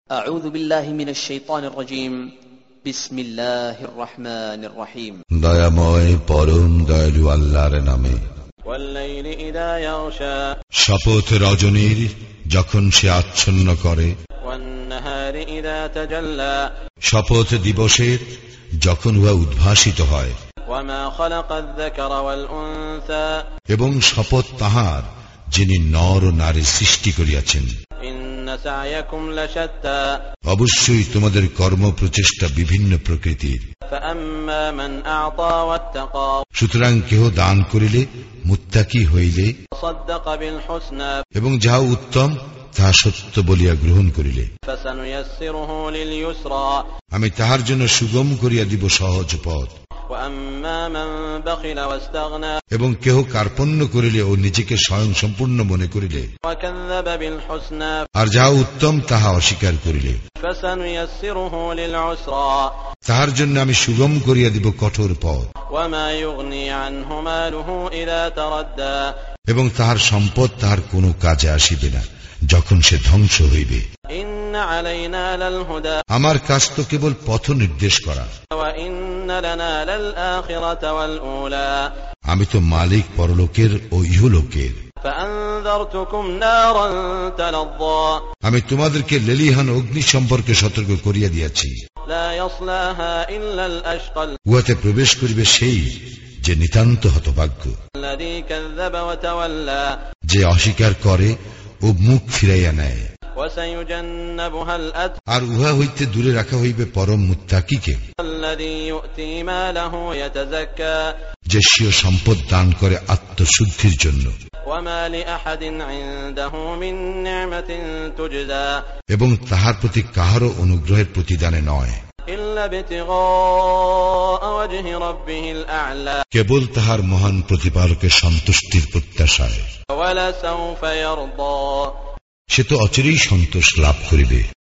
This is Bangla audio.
أعوذ بالله من الشيطان الرجيم بسم الله الرحمن الرحيم দয়াময় পরম দয়ালু আল্লাহর নামে। والليل إذا يغشى শপথ রজনীর যখন সে আচ্ছন্ন করে, والنهار إذا تجلى শপথ দিবসের যখন উহা উদ্ভাসিত হয়, وما خلق الذكر والأنثى এবং শপথ তাহার যিনি নর ও নারী সৃষ্টি করিয়াছেন। إن سعيكم لشتى অবশ্যই তোমাদের কর্ম প্রচেষ্টা বিভিন্ন প্রকৃতির। فأما من أعطى واتقى সুতরাং কেহ দান করিলে, মুত্তাকি হইলে وصدق بالحسنى এবং যাহা উত্তম তাহা সত্য বলিয়া গ্রহণ করিলে, فسنيسره لليسرى আমি তাহার জন্য সুগম করিয়া দিব সহজ পথ। وأما من بخل واستغنى এবং কেহ কার্পণ্য করিলে ও নিজেকে স্বয়ং সম্পূর্ণ মনে করিলে, وكذب بالحسنى আর যাহা উত্তম তাহা অস্বীকার করিলে, فسنيسره للعسرى তাহার জন্য আমি সুগম করিয়া দিব কঠোর পথ। وما يغني عنه ماله إذا تردى এবং তাহার সম্পদ তাহার কোনো কাজে আসিবে না যখন সে ধ্বংস হইবে। إن علينا للهدى আমার কাজ তো কেবল পথ নির্দেশ করা। وإن لنا للآخرة والأولى আমি তো মালিক পরলোকের ও ইহলোকের। فأنذرتكم نارا تلظى আমি তোমাদেরকে লেলিহান অগ্নি সম্পর্কে সতর্ক করিয়া দিয়াছি। لا يصلاها إلا الأشقى উহাতে প্রবেশ করিবে সেই যে নিতান্ত হতভাগ্য, الذي كذب وتولى যে অস্বীকার করে ও মুখ ফিরাইয়া নেয়। وسيجنبها الأتقى আর উহা হইতে দূরে রাখা হইবে পরম মুত্তাকিকে, الذي يؤتي ماله يتزكى যে স্বীয় সম্পদ দান করে আত্মশুদ্ধির জন্য। وما لأحد عنده من نعمة تجزى এবং তাহার প্রতি কাহারও অনুগ্রহের প্রতিদানে নয়, إلا ابتغاء وجه ربه الأعلى কেবল তাহার মহান প্রতিপালকের সন্তুষ্টির প্রত্যাশায়। ولسوف يرضى সে তো অচিরেই সন্তোষ লাভ করিবে।